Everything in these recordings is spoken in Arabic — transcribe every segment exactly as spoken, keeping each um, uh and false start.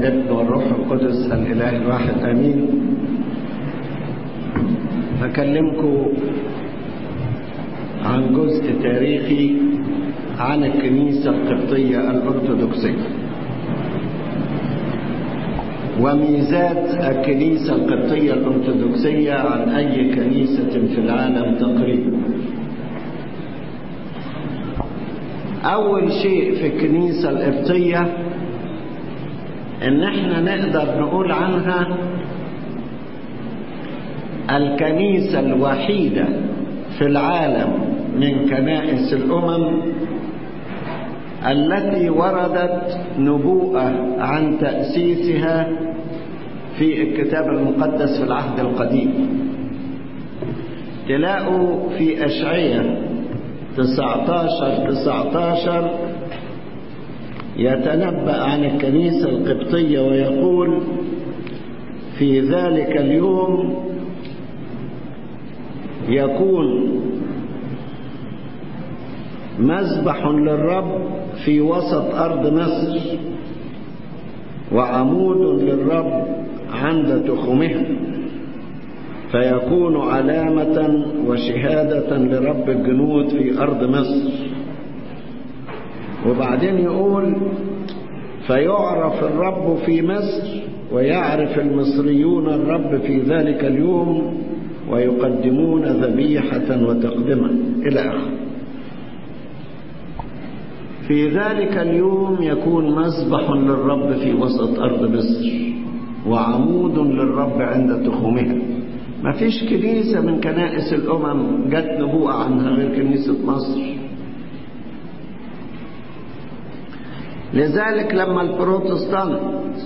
الابن والروح القدس الإله الواحد آمين. هكلمكم عن جزء تاريخي عن الكنيسة القبطية الأرثوذكسية وميزات الكنيسة القبطية الأرثوذكسية عن أي كنيسة في العالم تقريبا. أول شيء في الكنيسة القبطية إن احنا نقدر نقول عنها الكنيسة الوحيدة في العالم من كنائس الأمم التي وردت نبوءة عن تأسيسها في الكتاب المقدس في العهد القديم. تلاقوا في أشعياء تسعتاشر تسعتاشر يتنبأ عن الكنيسة القبطية ويقول: في ذلك اليوم يكون مذبح للرب في وسط أرض مصر وعمود للرب عند تخمها، فيكون علامة وشهادة لرب الجنود في أرض مصر. وبعدين يقول: فيعرف الرب في مصر ويعرف المصريون الرب في ذلك اليوم ويقدمون ذبيحة وتقدمة إلى آخره. في ذلك اليوم يكون مذبح للرب في وسط أرض مصر وعمود للرب عند تخمها. ما فيش كنيسة من كنائس الأمم جت نبوءة عنها غير كنيسة مصر. لذلك لما البروتستانت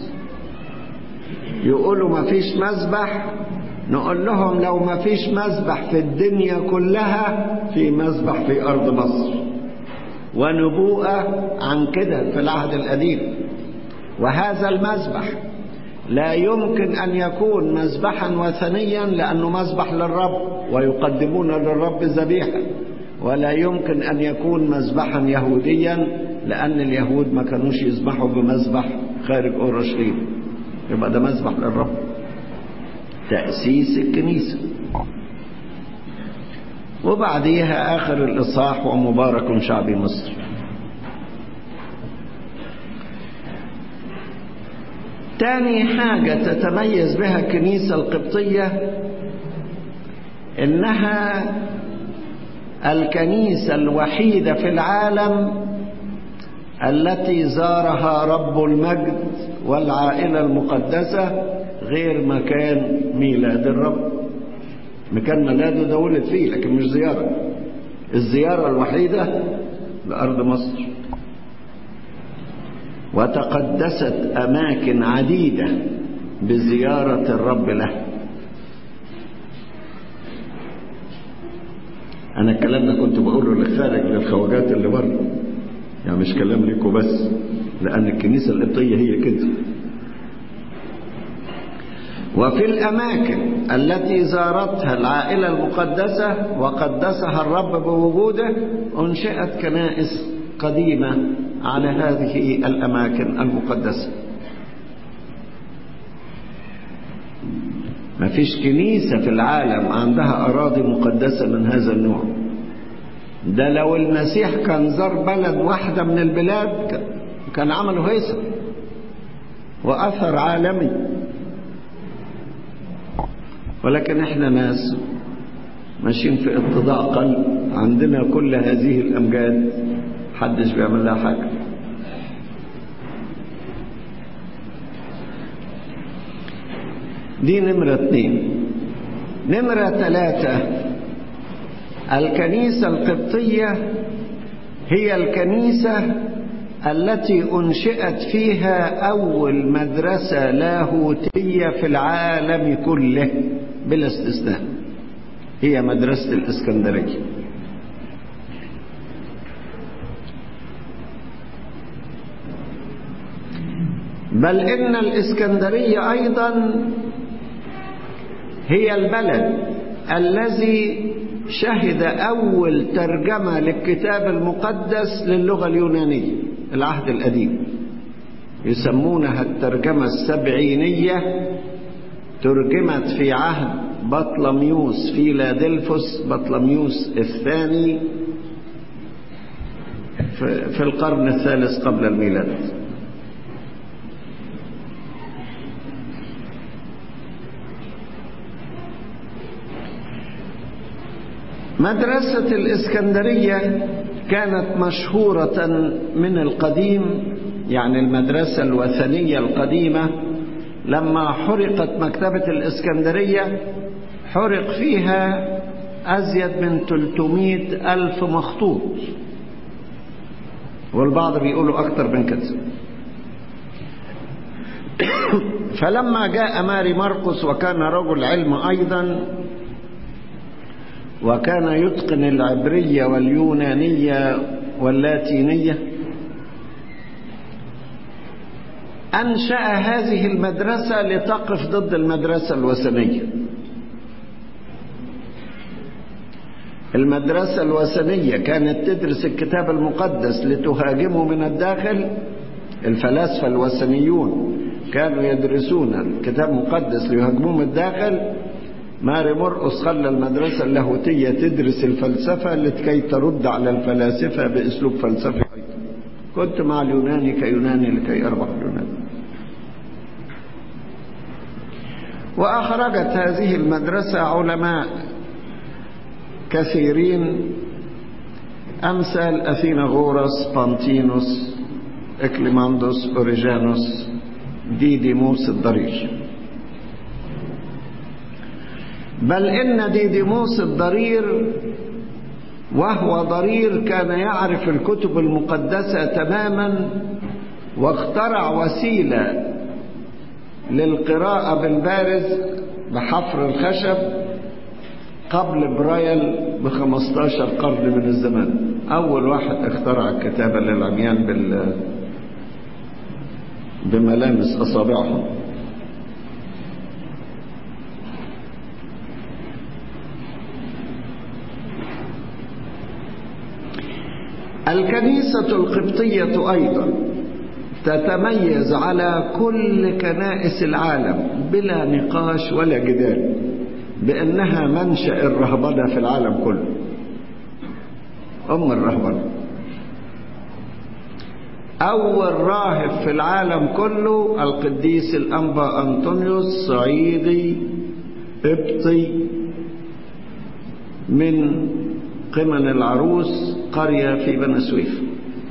يقولوا ما فيش مذبح، نقول لهم: لو ما فيش مذبح في الدنيا كلها، في مذبح في أرض مصر، ونبوءة عن كده في العهد القديم. وهذا المذبح لا يمكن أن يكون مذبحا وثنيا لأنه مذبح للرب ويقدمون للرب ذبيحة، ولا يمكن أن يكون مذبحا يهوديا لأن اليهود ما كانوش يذبحوا بمذبح خارج أورشليم، يبقى ده مذبح للرب. تأسيس الكنيسة. وبعديها آخر الإصحاح: ومبارك شعب مصر. تاني حاجة تتميز بها الكنيسة القبطية إنها الكنيسة الوحيدة في العالم التي زارها رب المجد والعائلة المقدسة غير مكان ميلاد الرب. مكان ميلاده ده ولد فيه لكن مش زيارة. الزيارة الوحيدة لأرض مصر. وتقدست أماكن عديدة بزيارة الرب له. أنا الكلام ده كنت بقوله للخارج للخواجات اللي بره، يعني مش كلام ليكوا بس، لأن الكنيسة القبطية هي كده. وفي الأماكن التي زارتها العائلة المقدسة وقدسها الرب بوجوده أنشئت كنائس قديمة على هذه الأماكن المقدسة. ما فيش كنيسة في العالم عندها أراضي مقدسة من هذا النوع. ده لو المسيح كان زار بلد واحدة من البلاد كان عمله هيصة وأثر عالمي. ولكن احنا ناس ماشيين في اتضاع قلب، عندنا كل هذه الأمجاد محدش بيعمل لها حاجة. دي نمرة اتنين. نمرة ثلاثة: الكنيسة القبطية هي الكنيسة التي أنشئت فيها أول مدرسة لاهوتية في العالم كله بلا استثناء، هي مدرسة الإسكندرية. بل إن الإسكندرية أيضا هي البلد الذي شهد أول ترجمة للكتاب المقدس للغة اليونانية العهد القديم. يسمونها الترجمة السبعينية، ترجمت في عهد بطلميوس فيلادلفوس بطلميوس الثاني في القرن الثالث قبل الميلاد. مدرسة الإسكندرية كانت مشهورة من القديم، يعني المدرسة الوثنية القديمة لما حرقت مكتبة الإسكندرية حرق فيها أزيد من ثلاثمائة ألف مخطوط، والبعض بيقولوا أكتر من كده. فلما جاء ماري مرقس وكان رجل علم أيضا، وكان يتقن العبرية واليونانية واللاتينية، أنشأ هذه المدرسة لتقف ضد المدرسة الوثنية. المدرسة الوثنية كانت تدرس الكتاب المقدس لتهاجمه من الداخل. الفلاسفة الوثنيون كانوا يدرسون الكتاب المقدس ليهاجموه من الداخل. ماري مرقس خلى المدرسة اللاهوتية تدرس الفلسفة لكي ترد على الفلاسفة بأسلوب فلسفي أيضا. كنت مع اليوناني كيوناني لكي أربح اليوناني. وأخرجت هذه المدرسة علماء كثيرين أمثال أثيناغورس، بانتينوس، إكليماندوس، أوريجانوس، ديديموس الضرير. بل إن ديديموس الضرير وهو ضرير كان يعرف الكتب المقدسة تماما، واخترع وسيلة للقراءة بالبارز بحفر الخشب قبل برايل بخمستاشر قرن من الزمان. أول واحد اخترع الكتابة للعميان بال بملامس أصابعهم. الكنيسة القبطية أيضا تتميز على كل كنائس العالم بلا نقاش ولا جدال بأنها منشأ الرهبنة في العالم كله، أم الرهبنة. أول راهب في العالم كله القديس الأنبا أنطونيوس، صعيدي قبطي من قمن العروس، قرية في بني سويف.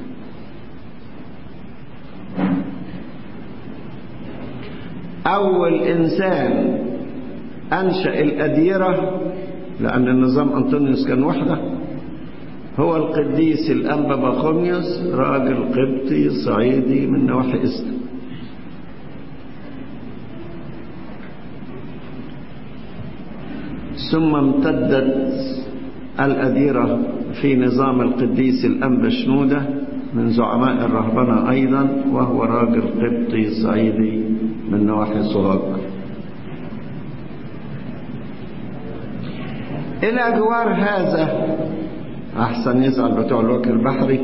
أول إنسان أنشأ الأديرة، لأن النظام أنطونيوس كان وحده، هو القديس الأنبا بخوميوس، راجل قبطي صعيدي من نواحي إسلام. ثم امتدت الأديرة في نظام القديس الأنبا شنودة من زعماء الرهبنة أيضا، وهو راجل قبطي صعيدي من نواحي سوهاج. إلى جوار هذا، أحسن يزعل بتوع الوكر البحري،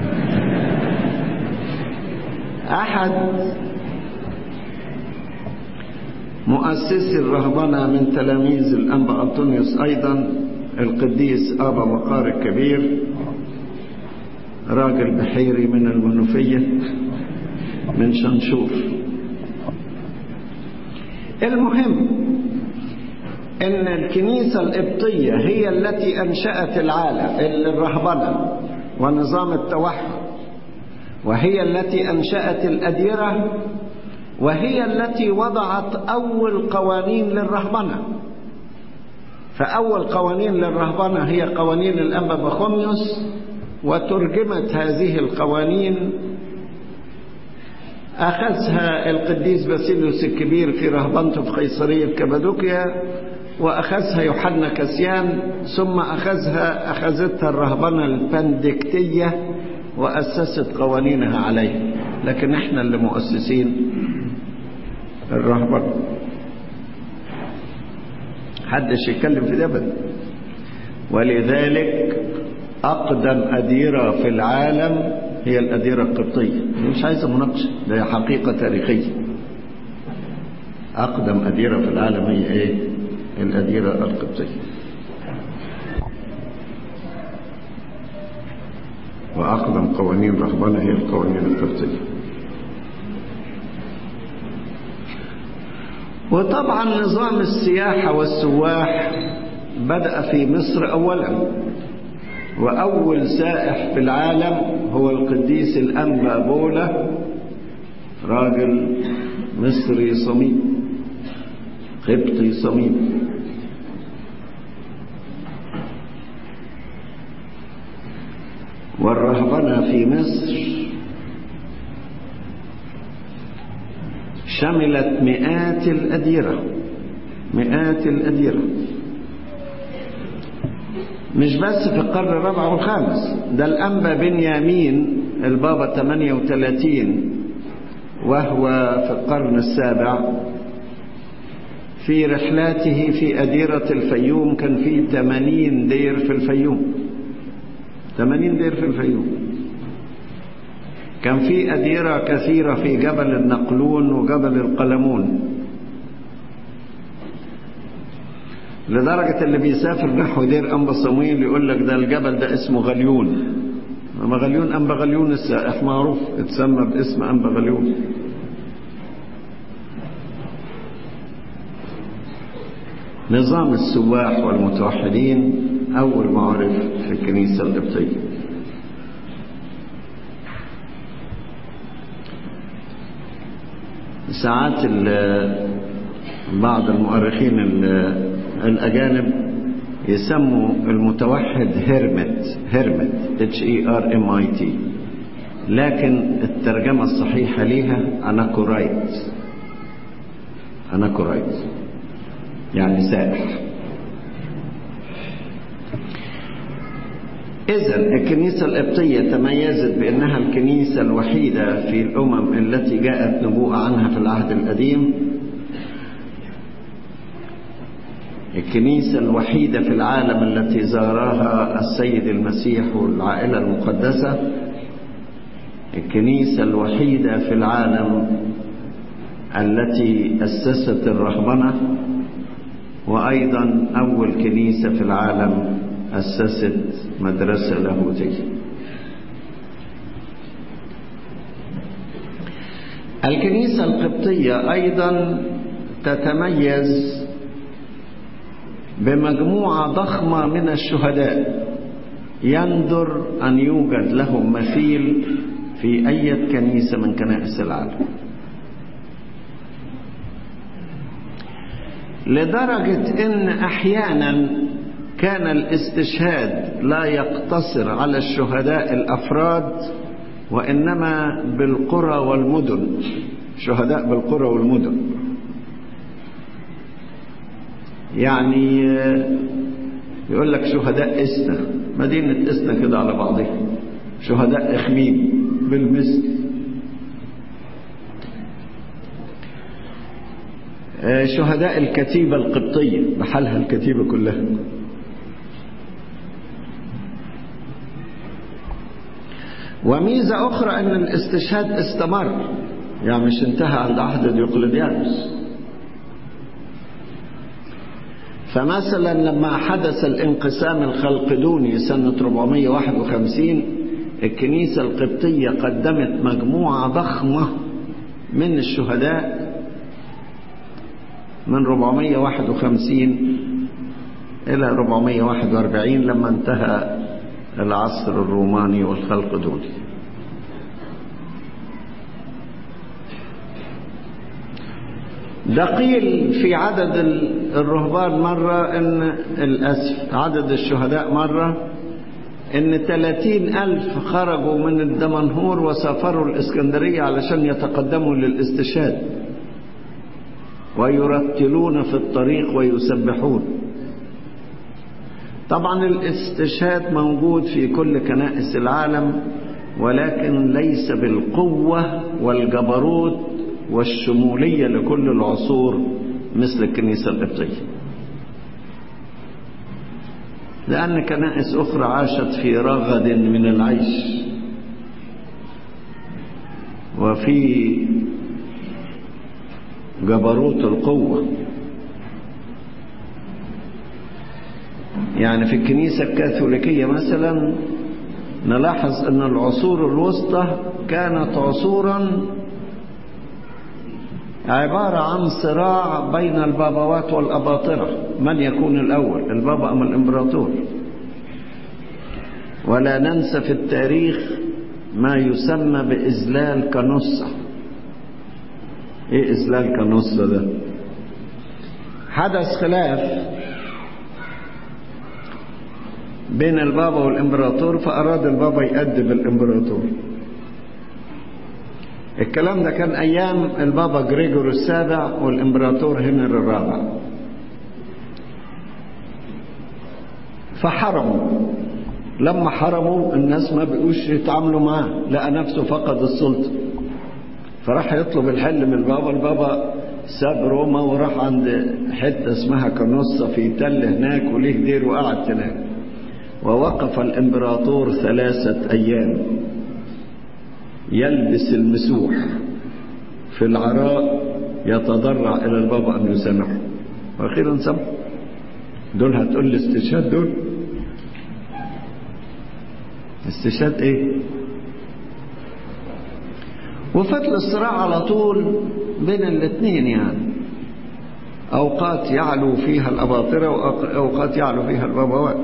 أحد مؤسسي الرهبنة من تلاميذ الأنبا أنطونيوس أيضا القديس أبا مقار الكبير، راجل بحيري من المنوفية من شنشوف. المهم إن الكنيسة القبطية هي التي أنشأت العالم الرهبنة ونظام التوحد، وهي التي أنشأت الأديرة، وهي التي وضعت أول قوانين للرهبنة. فأول قوانين للرهبنة هي قوانين الأنبا بخوميوس، وترجمت هذه القوانين أخذها القديس باسيليوس الكبير في رهبنته في قيصرية كابادوكيا، وأخذها يوحنا كاسيان، ثم أخذها أخذتها الرهبنة البندكتية وأسست قوانينها عليها. لكن احنا اللي مؤسسين الرهبنة، حدش يتكلم في ده أبدا. ولذلك أقدم أديرة في العالم هي الأديرة القبطية. مش عايزة مناقشة، ده حقيقة تاريخية. أقدم أديرة في العالم هي إيه؟ الأديرة القبطية. وأقدم قوانين رهبنة هي القوانين القبطية. وطبعا نظام السياحة والسواح بدأ في مصر أولا، وأول سائح في العالم هو القديس الأنبا بولا، راجل مصري صميم قبطي صميم. والرهبنة في مصر شملت مئات الأديرة مئات الأديرة مش بس في القرن الرابع والخامس. ده الأنبا بنيامين البابا ثمانية وثلاثين وهو في القرن السابع، في رحلاته في أديرة الفيوم كان في ثمانين دير في الفيوم ثمانين دير في الفيوم. كان في أديرة كثيرة في جبل النقلون وجبل القلمون، لدرجة اللي بيسافر نحو دير أنبا صمويل يقول لك ده الجبل ده اسمه غليون. أما غليون أنبا غليون السائح معروف اتسمى باسم أنبا غليون. نظام السواح والمتوحدين أول ما عرف في الكنيسة القبطية. ساعات بعض المؤرخين الأجانب يسموا المتوحد هيرمت هيرمت اتش اي ار ام اي تي، لكن الترجمة الصحيحة ليها أناكورايت أناكورايت يعني سائح. إذن الكنيسة القبطية تميزت بأنها الكنيسة الوحيدة في الأمم التي جاءت نبوءة عنها في العهد القديم، الكنيسة الوحيدة في العالم التي زارها السيد المسيح والعائلة المقدسة، الكنيسة الوحيدة في العالم التي أسست الرهبنة، وأيضا أول كنيسة في العالم أسست مدرسة لاهوتية. الكنيسة القبطية أيضا تتميز بمجموعة ضخمة من الشهداء يندر أن يوجد لهم مثيل في أي كنيسة من كنائس العالم، لدرجة إن أحيانا كان الاستشهاد لا يقتصر على الشهداء الأفراد، وإنما بالقرى والمدن، شهداء بالقرى والمدن. يعني يقول لك شهداء إسنا، مدينة إسنا كده على بعضها، شهداء إخميم بالمثل، شهداء الكتيبة القبطية بحالها الكتيبة كلها. وميزة أخرى أن الاستشهاد استمر، يعني مش انتهى عند عهد ديوقليديانوس. فمثلا لما حدث الانقسام الخلقدوني سنة أربعمائة وواحد وخمسين، الكنيسة القبطية قدمت مجموعة ضخمة من الشهداء من أربعمائة وواحد وخمسين إلى أربعمائة وواحد وأربعين لما انتهى العصر الروماني والخلقدوني. ده قيل في عدد الرهبان مرة إن الأسف عدد الشهداء مرة إن ثلاثين ألف خرجوا من الدمنهور وسافروا الإسكندرية علشان يتقدموا للاستشهاد، ويرتلون في الطريق ويسبحون. طبعا الاستشهاد موجود في كل كنائس العالم، ولكن ليس بالقوة والجبروت والشمولية لكل العصور مثل الكنيسة القبطية، لأن كنائس أخرى عاشت في رغد من العيش وفي جبروت القوة. يعني في الكنيسة الكاثوليكية مثلا نلاحظ أن العصور الوسطى كانت عصورا عبارة عن صراع بين البابوات والأباطرة، من يكون الأول، البابا أم الإمبراطور. ولا ننسى في التاريخ ما يسمى بإذلال كنوسة. إيه إذلال كنوسة ده؟ حدث خلاف بين البابا والإمبراطور، فأراد البابا يأدب الإمبراطور. الكلام ده كان أيام البابا غريغوري السابع والإمبراطور هنري الرابع. فحرموا. لما حرموا الناس ما بقوش يتعاملوا معاه، لقى نفسه فقد السلطة، فراح يطلب الحل من البابا. البابا ساب روما وراح عند حتة اسمها كنوسة في تل هناك، وليه دير وقعد هناك. ووقف الإمبراطور ثلاثة أيام يلبس المسوح في العراء يتضرع إلى البابا أن يسامحه، وأخيرا سمح. دول هتقول لي استشهاد؟ دول استشهاد إيه؟ وفضل الصراع على طول بين الاثنين، يعني أوقات يعلو فيها الأباطرة وأوقات يعلو فيها البابوات.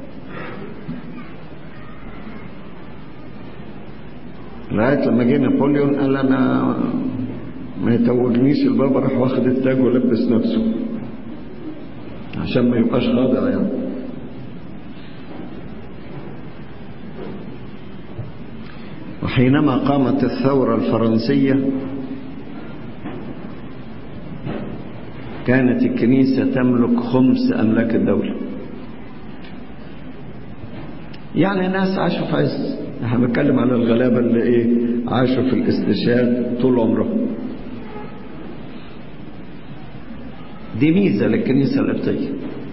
لغاية لما جه نابليون قال أنا ما يتوجنيش البابا، راح واخد التاج ولبس نفسه عشان ما يبقاش خاضع يعني. وحينما قامت الثورة الفرنسية كانت الكنيسة تملك خمس أملاك الدولة. يعني ناس عاشوا في عز. احنا بنتكلم على الغلابة اللي ايه عاشوا في الاستشهاد طول عمرهم. دي ميزة للكنيسة القبطية.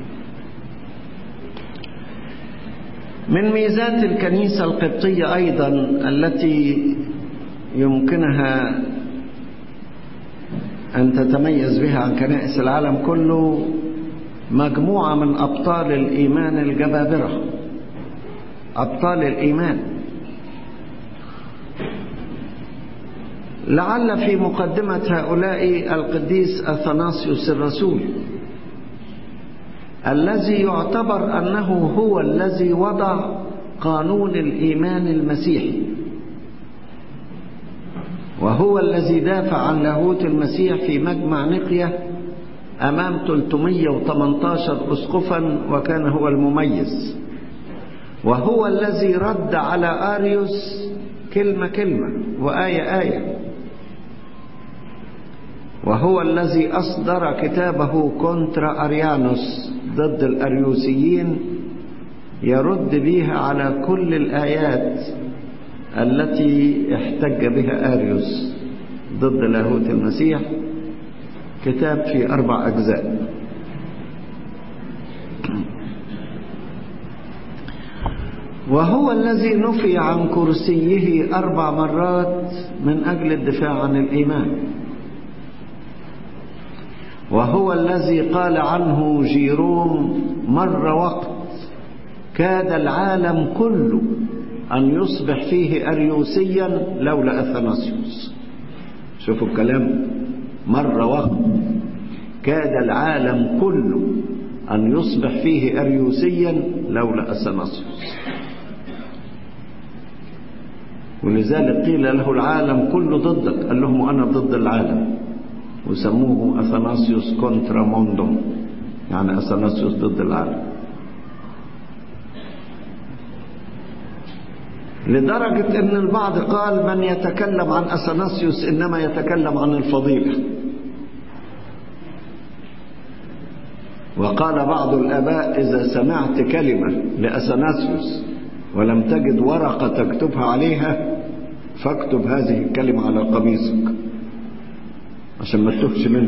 من ميزات الكنيسة القبطية أيضا التي يمكنها أن تتميز بها عن كنائس العالم كله مجموعة من أبطال الإيمان الجبابرة. أبطال الإيمان، لعل في مقدمة هؤلاء القديس أثناسيوس الرسول الذي يعتبر أنه هو الذي وضع قانون الإيمان المسيحي، وهو الذي دافع عن لاهوت المسيح في مجمع نقية أمام ثلاثمائة وثمانية عشر أسقفا، وكان هو المميز، وهو الذي رد على آريوس كلمة كلمة وآية آية، وهو الذي أصدر كتابه كونترا أريانوس ضد الأريوسيين يرد بها على كل الآيات التي احتج بها آريوس ضد لاهوت المسيح. كتاب في أربع أجزاء. وهو الذي نفي عن كرسيه أربع مرات من أجل الدفاع عن الإيمان، وهو الذي قال عنه جيروم مر وقت كاد العالم كله أن يصبح فيه أريوسيا لولا أثناسيوس. شوفوا الكلام، مر وقت كاد العالم كله أن يصبح فيه أريوسيا لولا أثناسيوس. ولذلك قيل له العالم كله ضدك، قال لهم أنا ضد العالم، وسموه أثناسيوس كونترا موندوم، يعني أثناسيوس ضد العالم. لدرجة أن البعض قال من يتكلم عن أثناسيوس إنما يتكلم عن الفضيلة. وقال بعض الآباء إذا سمعت كلمة لأثناسيوس ولم تجد ورقة تكتبها عليها فاكتب هذه الكلمة على قميصك عشان ما تتوهش منه.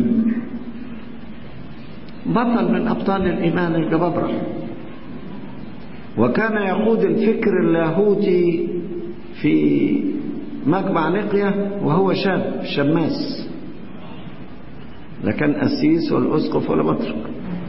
بطل من أبطال الإيمان الجبابرة، وكان يقود الفكر اللاهوتي في مجمع نقية وهو شاب شماس، لا كان قسيس ولا أسقف ولا بطرك.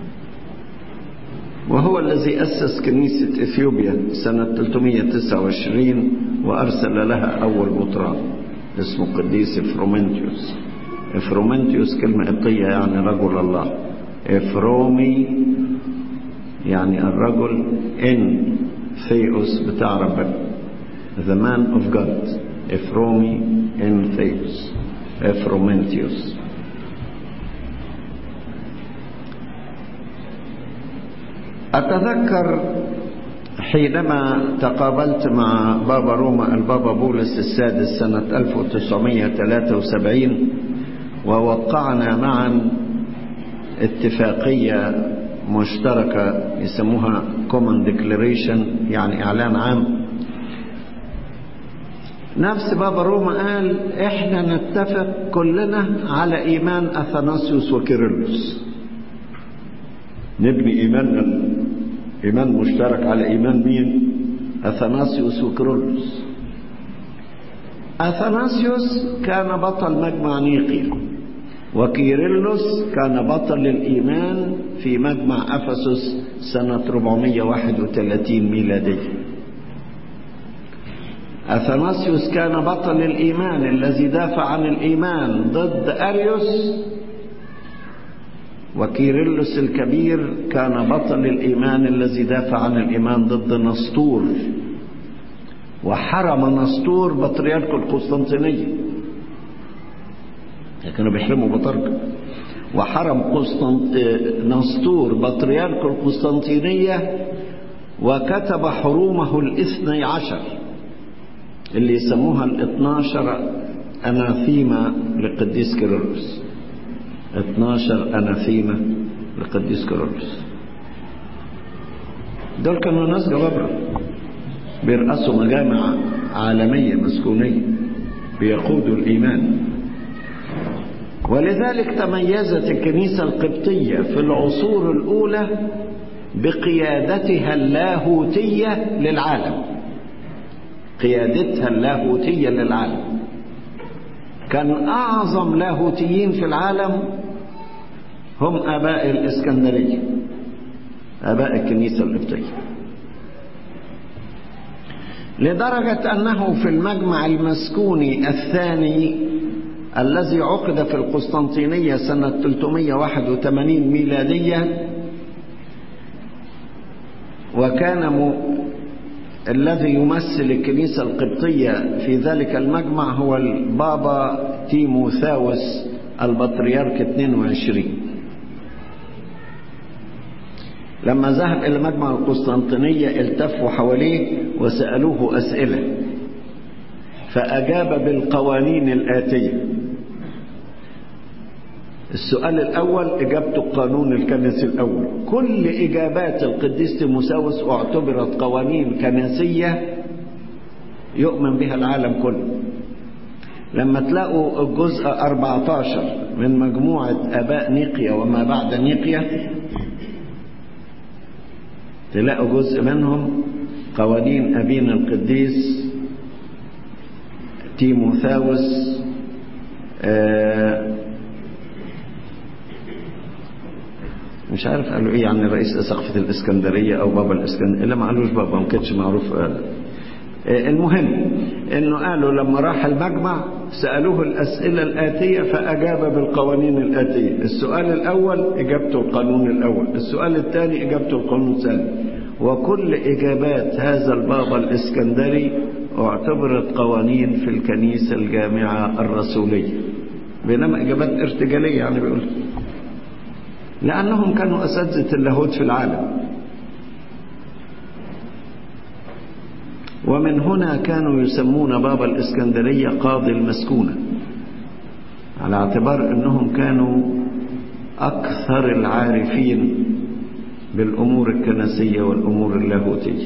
وهو الذي أسس كنيسة إثيوبيا سنة ثلاثمائة وتسعة وعشرين وأرسل لها أول بطران اسمه قديس إفرومنتيوس. إفرومنتيوس كلمة قبطية يعني رجل الله. إفرومي يعني الرجل، إن ثيوس بتاع ربنا، the man of God. إفرومي إن ثيوس، إفرومنتيوس. أتذكر حينما تقابلت مع بابا روما البابا بولس السادس سنة ألف وتسعمائة وثلاثة وسبعين، ووقعنا معا اتفاقية مشتركة يسموها common declaration، يعني إعلان عام. نفس بابا روما قال إحنا نتفق كلنا على إيمان أثناسيوس وكيرلس، نبني إيماننا إيمان مشترك على إيمان مين؟ أثناسيوس وكيرلس. أثناسيوس كان بطل مجمع نيقيا، وكيرلس كان بطل الإيمان في مجمع أفسس سنة أربعمائة وواحد وثلاثين ميلادية. أثناسيوس كان بطل الإيمان الذي دافع عن الإيمان ضد أريوس، وكيرلس الكبير كان بطل الإيمان الذي دافع عن الإيمان ضد نسطور، وحرم نسطور بطريرك القسطنطينية، كانوا بيحرموا بطرك، وحرم قسطنط... نسطور بطريرك القسطنطينية، وكتب حرومه الاثني عشر اللي يسموها الاثناشر أناثيما لقديس كيرلس. اثناشر أناثيما لقديس كيرلس. دول كانوا ناس جبابرة بيرأسوا مجامع عالمية مسكونية بيقودوا الإيمان. ولذلك تميزت الكنيسة القبطية في العصور الأولى بقيادتها اللاهوتية للعالم. قيادتها اللاهوتية للعالم. كان أعظم لاهوتيين في العالم هم آباء الإسكندرية، آباء الكنيسة القبطية، لدرجة أنه في المجمع المسكوني الثاني الذي عقد في القسطنطينية سنة ثلاثمائة وواحد وثمانين ميلادية، وكان م... الذي يمثل الكنيسة القبطية في ذلك المجمع هو البابا تيموثاوس البطريرك اثنين وعشرين. لما ذهب إلى مجمع القسطنطينية التفوا حواليه وسألوه أسئلة، فأجاب بالقوانين الآتية. السؤال الأول إجابته القانون الكنسي الأول. كل إجابات القديس تيموثاوس اعتبرت قوانين كنسية يؤمن بها العالم كله. لما تلاقوا الجزء أربعة عشر من مجموعة آباء نيقيا وما بعد نيقيا، تلاقوا جزء منهم قوانين أبينا القديس تيموثاوس آه مش عارف قالوا ايه، يعني رئيس اسقفة الاسكندرية او بابا الاسكندرية، الا ما قالوش بابا، ما كانش معروف. قال آه المهم انه قالوا لما راح المجمع سألوه الاسئلة الاتية فاجاب بالقوانين الاتية. السؤال الاول اجابته القانون الاول، السؤال الثاني اجابته القانون الثاني، وكل اجابات هذا البابا الاسكندري اعتبرت قوانين في الكنيسة الجامعة الرسولية، بينما اجابات ارتجالية يعني بيقول، لأنهم كانوا أساتذة اللاهوت في العالم. ومن هنا كانوا يسمون بابا الإسكندرية قاضي المسكونة، على اعتبار أنهم كانوا أكثر العارفين بالأمور الكنسية والأمور اللاهوتية.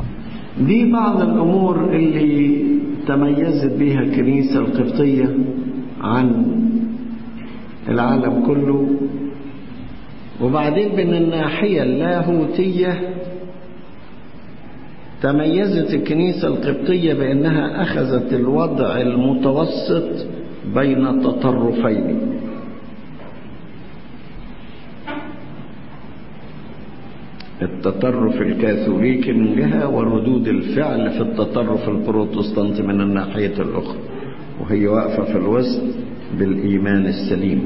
دي بعض الأمور اللي تميزت بها الكنيسة القبطية عن العالم كله. وبعدين من الناحية اللاهوتية تميزت الكنيسة القبطية بأنها أخذت الوضع المتوسط بين التطرفين. التطرف الكاثوليكي من جهة وردود الفعل في التطرف البروتستانتي من الناحية الأخرى، وهي واقفة في الوسط بالإيمان السليم.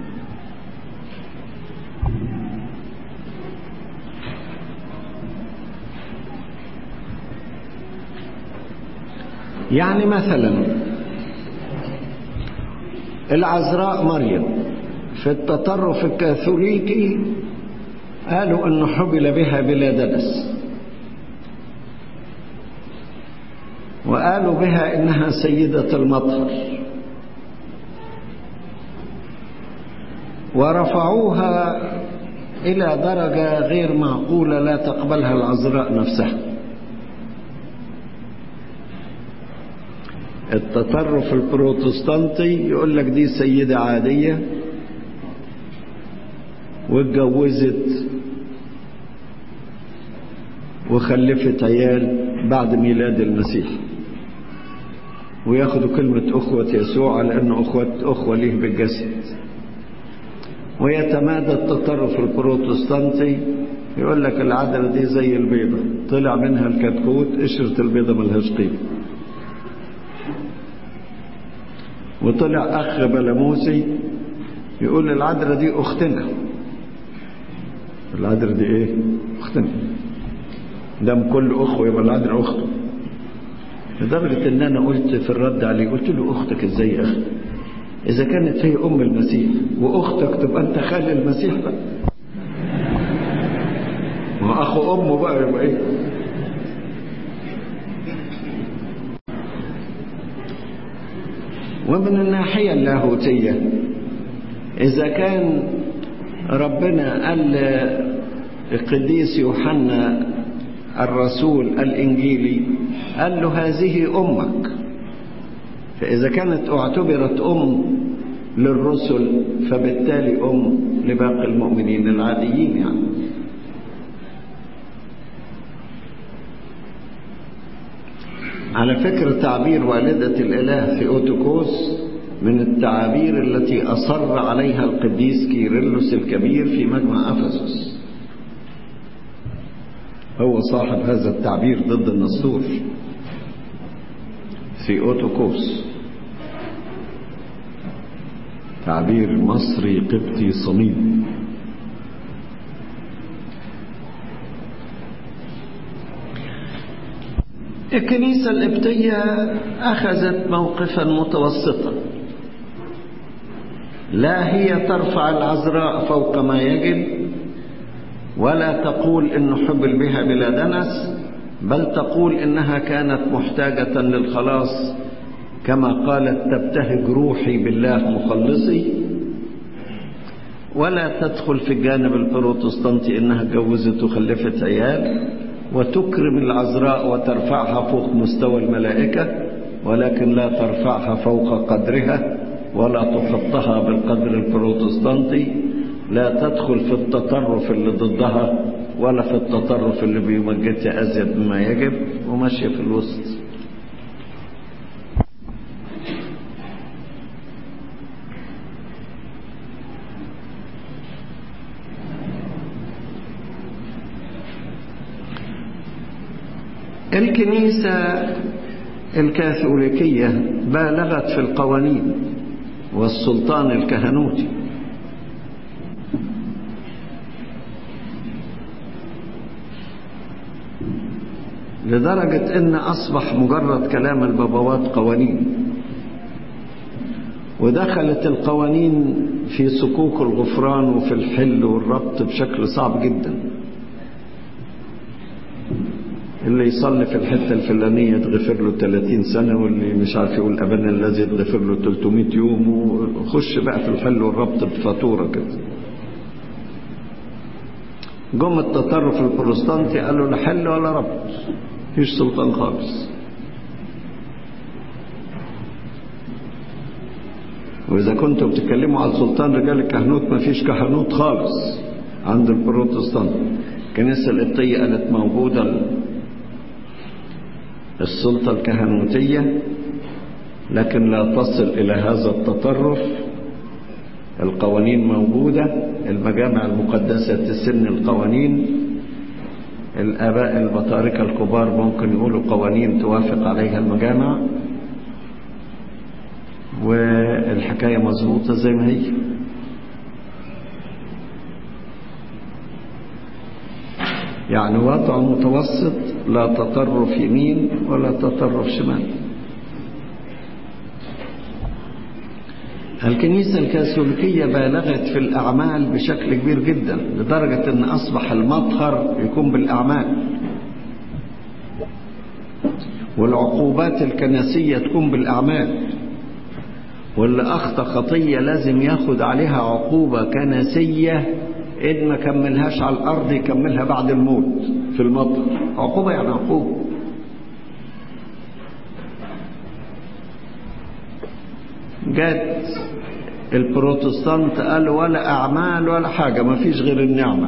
يعني مثلا العذراء مريم في التطرف الكاثوليكي قالوا انه حبل بها بلا دنس، وقالوا بها انها سيدة المطهر، ورفعوها الى درجة غير معقولة لا تقبلها العذراء نفسها. التطرف البروتستانتي يقول لك دي سيدة عادية واتجوزت وخلفت عيال بعد ميلاد المسيح، وياخدوا كلمة أخوة يسوع على أنه أخوة أخوة ليه بالجسد. ويتمادى التطرف البروتستانتي يقول لك العذراء دي زي البيضة، طلع منها الكتكوت، قشرة البيضة ملهاش قيمة. وطلع أخ بلاموسي يقول العذراء دي أختنا. العذراء دي إيه؟ أختنا. دام كل أخوة يبقى العذراء أخته. لدرجة إن أنا قلت في الرد عليه، قلت له أختك إزاي يا أخي؟ إذا كانت هي أم المسيح وأختك تبقى أنت خال المسيح بقى. ما أخو أمه بقى يبقى إيه؟ ومن الناحية اللاهوتية إذا كان ربنا قال القديس يوحنا الرسول الإنجيلي قال له هذه أمك، فإذا كانت اعتبرت أم للرسل فبالتالي أم لباقي المؤمنين العاديين. يعني على فكرة تعبير والدة الإله ثيوتوكوس من التعابير التي أصر عليها القديس كيرلس الكبير في مجمع أفسس. هو صاحب هذا التعبير ضد النسطور، ثيوتوكوس، تعبير مصري قبطي صميم. الكنيسة القبطية أخذت موقفا متوسطا، لا هي ترفع العذراء فوق ما يجب، ولا تقول إنه حبل بها بلا دنس، بل تقول إنها كانت محتاجة للخلاص كما قالت تبتهج روحي بالله مخلصي. ولا تدخل في الجانب البروتستانتي إنها اتجوزت وخلفت عيال وتكرم العذراء وترفعها فوق مستوى الملائكة، ولكن لا ترفعها فوق قدرها ولا تحطها بالقدر البروتستانتي. لا تدخل في التطرف اللي ضدها ولا في التطرف اللي بيمجدها أزيد مما يجب، وماشية في الوسط. الكنيسة الكاثوليكية بالغت في القوانين والسلطان الكهنوتي، لدرجة ان اصبح مجرد كلام البابوات قوانين، ودخلت القوانين في صكوك الغفران وفي الحل والربط بشكل صعب جدا. اللي يصلي في الحتة الفلانية تغفر له ثلاثين سنة، واللي مش عارف يقول أبانا الذي تغفر له ثلاثمائة يوم، وخش بقى في الحل والربط بفاتورة كده. جم التطرف البروتستانتي قالوا لا حل ولا ربط، مفيش سلطان خالص. وإذا كنتم بتتكلموا على سلطان رجال الكهنوت، ما فيش كهنوت خالص عند البروتستانت. الكنيسة القبطية قالت موجودة السلطة الكهنوتية، لكن لا تصل إلى هذا التطرف. القوانين موجودة، المجامع المقدسة تسن القوانين، الآباء البطاركة الكبار ممكن يقولوا قوانين توافق عليها المجامع، والحكاية مظبوطة زي ما هي. يعني وضع متوسط، لا تطرف يمين ولا تطرف شمال. الكنيسة الكاثوليكية بالغت في الأعمال بشكل كبير جدا، لدرجة أن أصبح المطهر يكون بالأعمال، والعقوبات الكنسية تكون بالأعمال، واللي أخطأ خطية لازم ياخد عليها عقوبة كنسية، إن ما كملهاش على الأرض يكملها بعد الموت في المطهر. عقوبة يعني عقوبة. جات البروتستانت قال ولا أعمال ولا حاجة، ما فيش غير النعمة.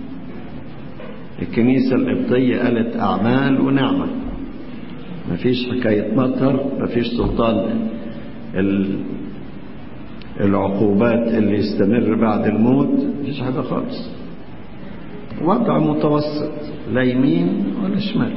الكنيسة القبطية قالت أعمال ونعمة، ما فيش حكاية مطهر، ما فيش سلطان العقوبات اللي يستمر بعد الموت، ما فيش حاجة خالص. وضع متوسط، لا يمين ولا شمال.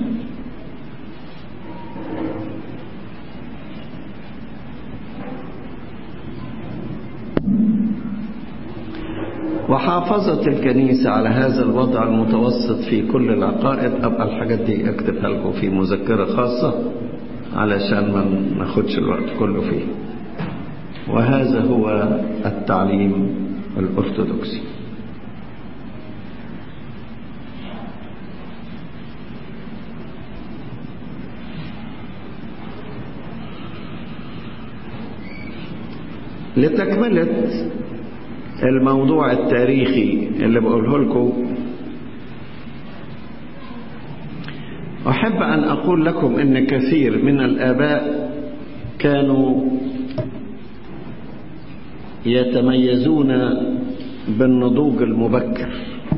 وحافظت الكنيسة على هذا الوضع المتوسط في كل العقائد. أبقى الحاجات دي أكتبها لكم في مذكرة خاصة علشان ما ناخدش الوقت كله فيه. وهذا هو التعليم الأرثوذكسي. لتكملة الموضوع التاريخي اللي بقوله لكم، أحب أن أقول لكم إن كثير من الآباء كانوا يتميزون بالنضوج المبكر.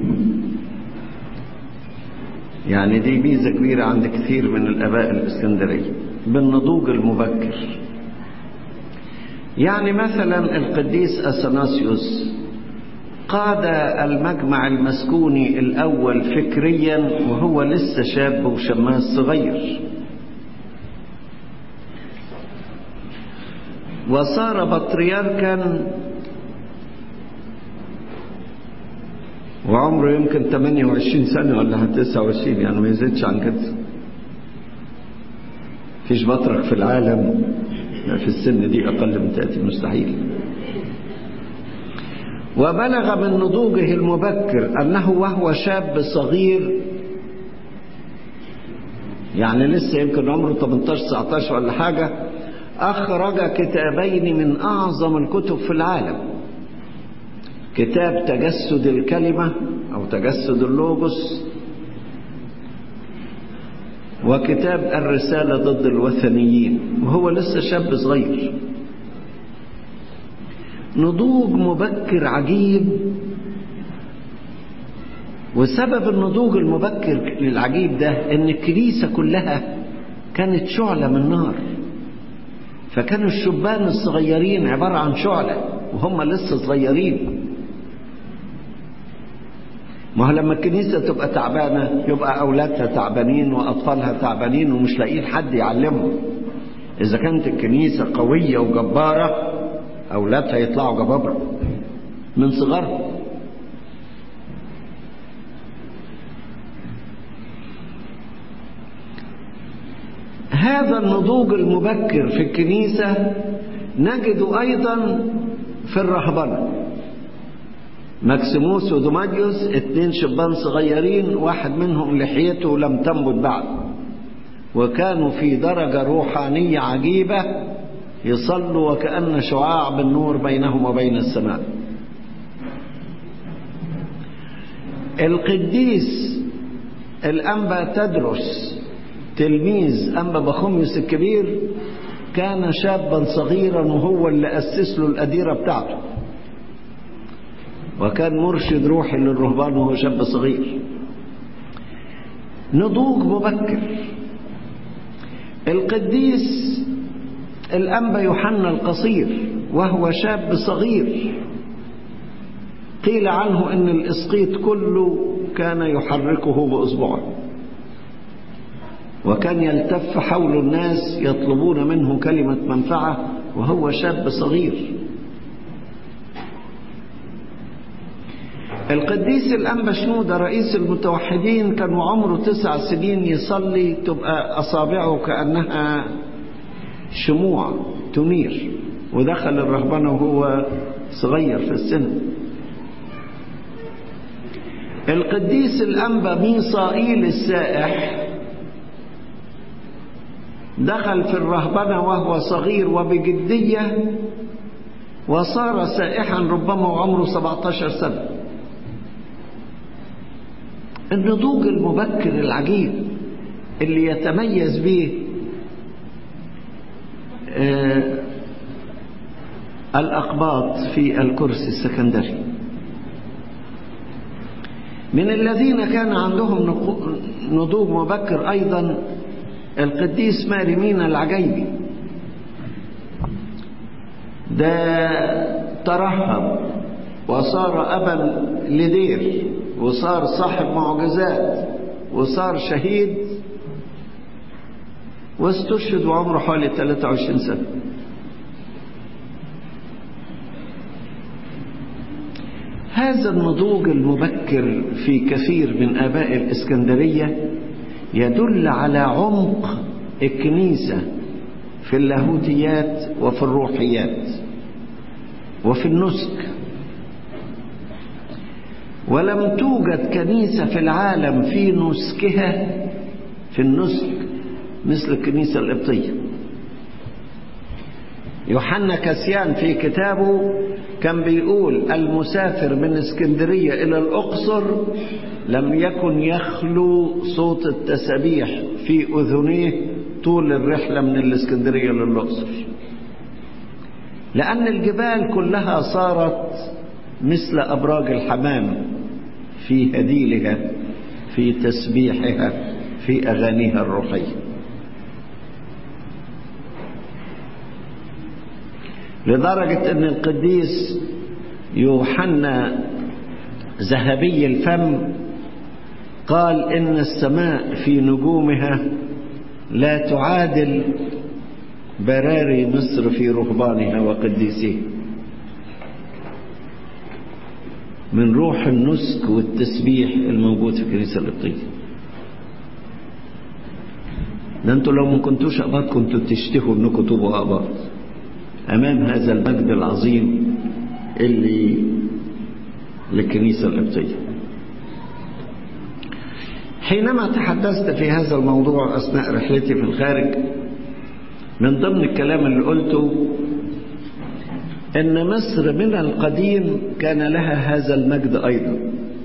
يعني دي ميزة كبيرة عند كثير من الآباء الإسكندرية، بالنضوج المبكر. يعني مثلا القديس أثناسيوس قاد المجمع المسكوني الأول فكريا وهو لسه شاب وشماس صغير، وصار بطريركا وعمره يمكن ثمانية وعشرين سنة ولا تسعة وعشرين، يعني ما يزيدش عن كده. فيش بطرك في العالم في السن دي أقل من ثلاثين، مستحيل. وبلغ من نضوجه المبكر أنه وهو شاب صغير، يعني لسه يمكن عمره ثمانية عشر تسعة عشر ولا حاجة، أخرج كتابين من أعظم الكتب في العالم: كتاب تجسد الكلمة أو تجسد اللوغوس، وكتاب الرسالة ضد الوثنيين، وهو لسه شاب صغير. نضوج مبكر عجيب. وسبب النضوج المبكر العجيب ده ان الكنيسة كلها كانت شعلة من نار، فكانوا الشبان الصغيرين عبارة عن شعلة وهم لسه صغيرين. ما هو لما الكنيسة تبقى تعبانة يبقى أولادها تعبانين وأطفالها تعبانين ومش لاقيين حد يعلمهم. إذا كانت الكنيسة قوية وجبارة أولادها يطلعوا جبابرة من صغرهم. هذا النضوج المبكر في الكنيسة نجده أيضا في الرهبنة. ماكسيموس ودوماديوس اتنين شبان صغيرين، واحد منهم لحيته لم تنبت بعد، وكانوا في درجة روحانية عجيبة، يصلوا وكأن شعاع بالنور بينهم وبين السماء. القديس الأنبا تدرس تلميذ أنبا بخوميوس الكبير كان شابا صغيرا وهو اللي أسس له الأديرة بتاعته، وكان مرشد روحي للرهبان وهو شاب صغير. نضوج مبكر. القديس الأنبا يوحنا القصير وهو شاب صغير قيل عنه ان الإسقيط كله كان يحركه بأصبعه، وكان يلتف حول الناس يطلبون منه كلمة منفعة وهو شاب صغير. القديس الأنبا شنودة رئيس المتوحدين كان وعمره تسع سنين يصلي تبقى أصابعه كأنها شموع تنير، ودخل الرهبنة وهو صغير في السن. القديس الأنبا ميصائيل السائح دخل في الرهبنة وهو صغير وبجدية، وصار سائحا ربما وعمره سبعة عشر سنة. النضوج المبكر العجيب اللي يتميز به آه الأقباط في الكرسي السكندري. من الذين كان عندهم نضوج مبكر أيضا القديس ماري مينا العجيبي، ده ترهب وصار أبا لدير وصار صاحب معجزات وصار شهيد، واستشهد وعمره حوالي ثلاثة وعشرين سنة. هذا النضوج المبكر في كثير من آباء الإسكندرية يدل على عمق الكنيسة في اللاهوتيات وفي الروحيات وفي النسك. ولم توجد كنيسة في العالم في نسكها في النسك مثل الكنيسة القبطية. يوحنا كاسيان في كتابه كان بيقول المسافر من اسكندرية إلى الأقصر لم يكن يخلو صوت التسبيح في أذنيه طول الرحلة من الاسكندرية للأقصر، لأن الجبال كلها صارت مثل أبراج الحمام في هديلها في تسبيحها في أغانيها الروحية. لدرجة أن القديس يوحنا ذهبي الفم قال إن السماء في نجومها لا تعادل براري مصر في رهبانها وقديسيها. من روح النسك والتسبيح الموجود في الكنيسة القبطية. ده انتوا لو ما كنتوش أقباط كنتوا تشتهوا انكم تبقوا أقباط أمام هذا المجد العظيم اللي للكنيسة القبطية. حينما تحدثت في هذا الموضوع أثناء رحلتي في الخارج، من ضمن الكلام اللي قلته إن مصر من القديم كان لها هذا المجد أيضا،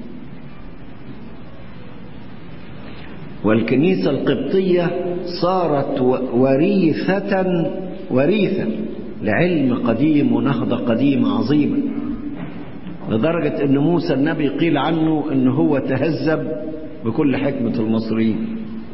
والكنيسة القبطية صارت وريثة وريثة لعلم قديم ونهضة قديمة عظيمة، لدرجة أن موسى النبي قيل عنه أنه هو تهذب بكل حكمة المصريين.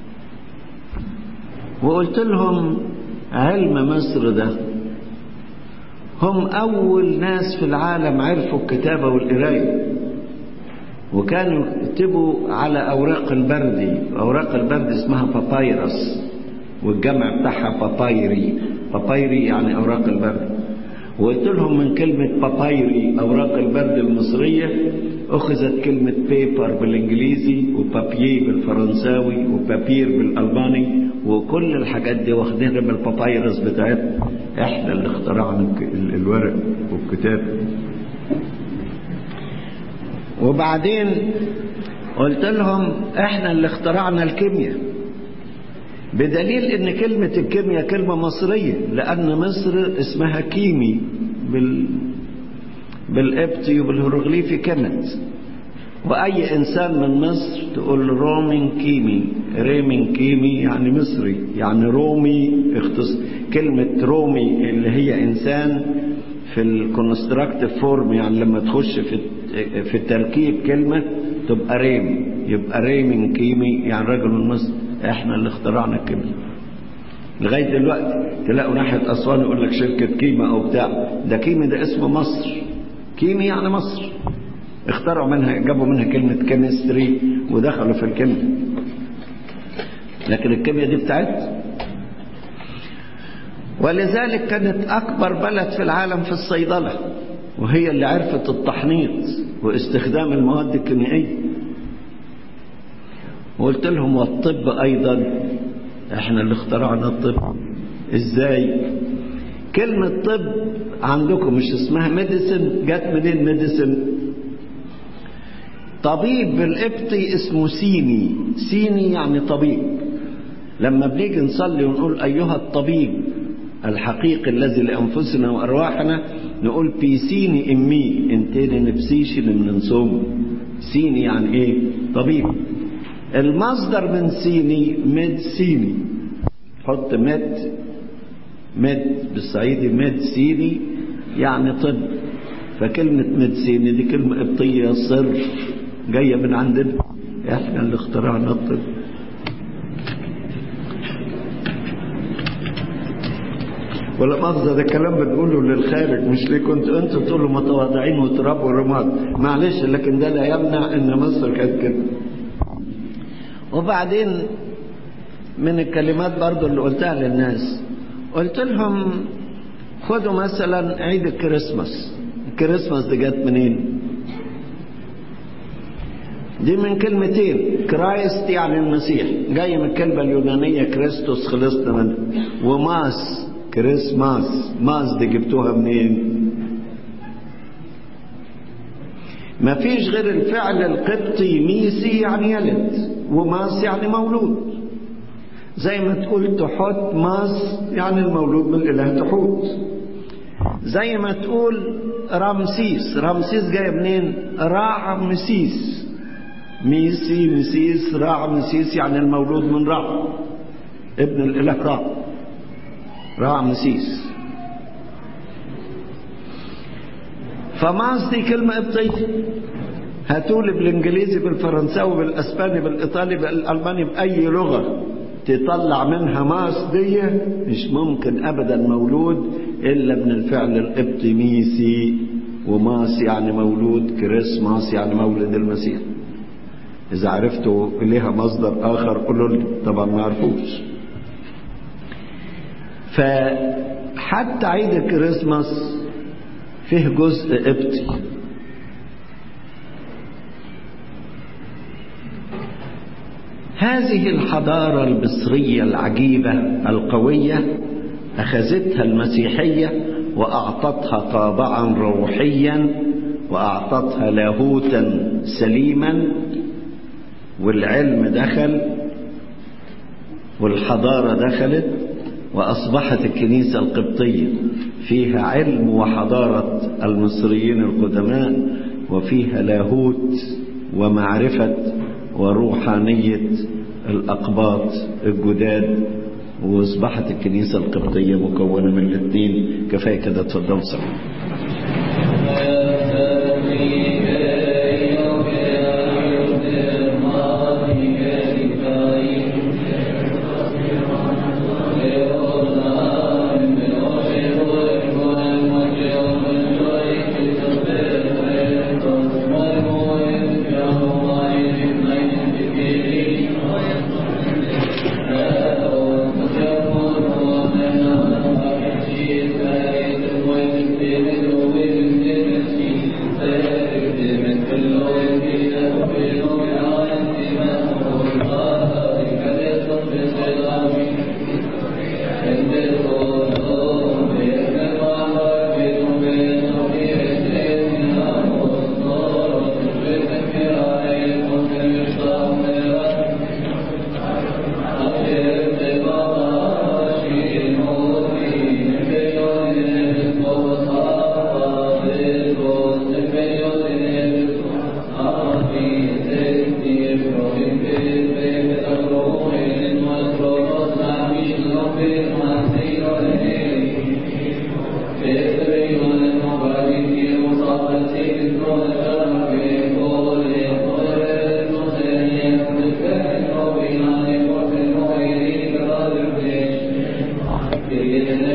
وقلت لهم علم مصر ده هم أول ناس في العالم عرفوا الكتابة والقراية، وكانوا يكتبوا على أوراق البردي. أوراق البرد اسمها بابايرس، والجمع بتاعها بابايري. بابايري يعني أوراق البرد. وقلت لهم من كلمة بابايري أوراق البرد المصرية أخذت كلمة بيبر بالإنجليزي وبابيي بالفرنساوي وبابير بالألباني، وكل الحاجات دي واخدينها بالبابايرس بتاعتنا. احنا اللي اخترعنا الورق والكتاب. وبعدين قلت لهم احنا اللي اخترعنا الكيمياء، بدليل ان كلمة الكيمياء كلمة مصرية، لان مصر اسمها كيمي بال بالقبطي وبالهيروغليفي كانت. واي انسان من مصر تقول رومين كيمي، ريمين كيمي يعني مصري، يعني رومي اختص كلمة رومي اللي هي إنسان في الكونستراكتيف فورم، يعني لما تخش في في التركيب كلمة تبقى ريم، يبقى ريمين كيمي يعني رجل من مصر. احنا اللي اخترعنا الكلمة. لغاية دلوقتي تلاقوا ناحية أسوان يقول لك شركة كيما أو بتاع، ده كيمي ده اسم مصر، كيمي يعني مصر، اخترعوا منها جابوا منها كلمة كيمستري ودخلوا في الكيمياء، لكن الكيمياء دي بتاعتنا. ولذلك كانت أكبر بلد في العالم في الصيدلة، وهي اللي عرفت التحنيط واستخدام المواد الكيميائية. وقلت لهم والطب أيضا احنا اللي اخترعنا الطب. ازاي؟ كلمة طب عندكم مش اسمها ميديسن، جت منين ميديسن؟ طبيب بالقبطي اسمه سيني، سيني يعني طبيب. لما بنيجي نصلي ونقول أيها الطبيب الحقيقي الذي لأنفسنا وأرواحنا، نقول بيسيني إمي انتين نبسيش من نصوم. سيني يعني إيه؟ طبيب. المصدر من سيني ميد سيني، حط ميد ميد بالصعيدي ميد سيني يعني طب. فكلمة ميد سيني دي كلمة قبطية صرف جاية من عندنا، احنا اللي اخترعنا الطب. ولا مؤاخذة ده الكلام بنقوله للخارج مش ليه كنتوا انتوا تقولوا متواضعين وتراب ورماد، معلش، لكن ده لا يمنع ان مصر كانت كده. وبعدين من الكلمات برضو اللي قلتها للناس، قلت لهم خدوا مثلا عيد الكريسماس. الكريسماس دي جت منين؟ دي من كلمتين، كرايست يعني المسيح، جاي من الكلمة اليونانية كريستوس خلصنا منها، وماس كريسماس، ماس دي جبتوها منين؟ ما فيش غير الفعل القبطي ميسي يعني يلد، وماس يعني مولود. زي ما تقول تحوت ماس يعني المولود من الإله تحوت. زي ما تقول رمسيس، رمسيس جاي منين؟ راع مسيس، ميسي مسيس راع مسيس يعني المولود من راع، ابن الإله راع، راع مسيس. فماس دي كلمة قبطية، هتقول بالانجليزي بالفرنساوي بالاسباني بالايطالي بالالماني باي لغة تطلع منها ماس دي مش ممكن ابدا مولود الا من الفعل القبطي ميسي، وماس يعني مولود، كريسماس يعني مولد المسيح. اذا عرفتوا ليها مصدر اخر قولوا لي، طبعا ما عرفوش. فحتى عيد الكريسماس فيه جزء قبطي. هذه الحضارة المصرية العجيبة القوية أخذتها المسيحية وأعطتها طابعا روحيا، وأعطتها لاهوتا سليما، والعلم دخل والحضارة دخلت، وأصبحت الكنيسة القبطية فيها علم وحضارة المصريين القدماء، وفيها لاهوت ومعرفة وروحانية الأقباط الجداد، واصبحت الكنيسة القبطية مكونة من الاثنين. كفاية كده، اتفضلوا صلوا. Thank you. إلينا